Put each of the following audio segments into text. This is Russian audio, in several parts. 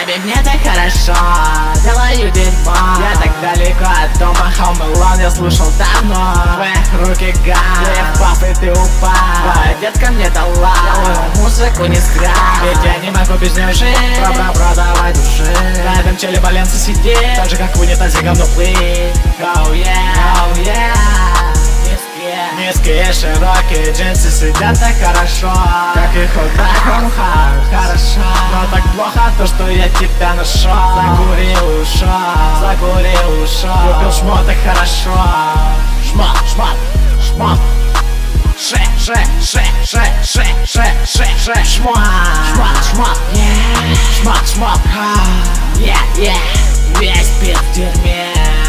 Бэби, мне так хорошо, делаю дерьмо. Я так далеко от дома, Home Alone я слушал давно. В твоих руки ган, я впав и ты упал. Твоя детка мне дала, делаю музыку не зря. Ведь я не могу без нее жить, продавай души. На этом челе Баленса сидит, так же как в унитазе говно плыть. Oh yeah, oh yeah. Низкие широкие джинсы сидят так хорошо, как и худая хорошо. Но так плохо то, что я тебя нашел. Закурил ушел, купил шмоток хорошо. Шмот yeah. Весь бит в дерьме.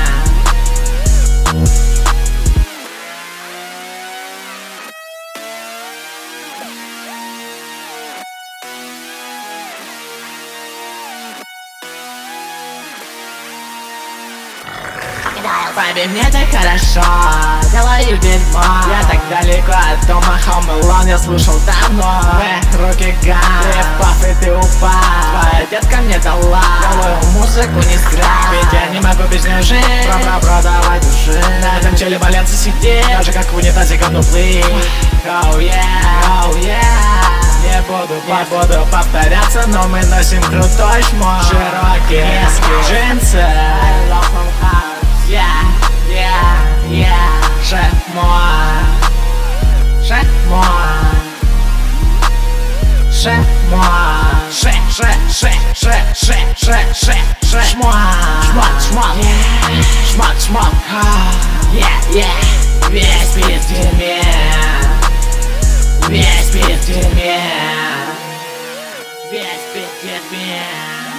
Бэби, мне так хорошо, делаю дерьмо. Я так далеко от дома, Home Alone я слушал давно. В руки ган, ты впав и ты упал. Твоя детка мне дала, делаю музыку не зря. Ведь я не могу без нее жить, продавай души. На этом челе Баленса сидит, так же как в унитазе говно плыть. Oh yeah, oh yeah. Не буду повторяться, но мы носим крутой шмот. Широкие джинсы, Весь бит в дерьме. Весь бит в дерьме. Весь бит в дерьме.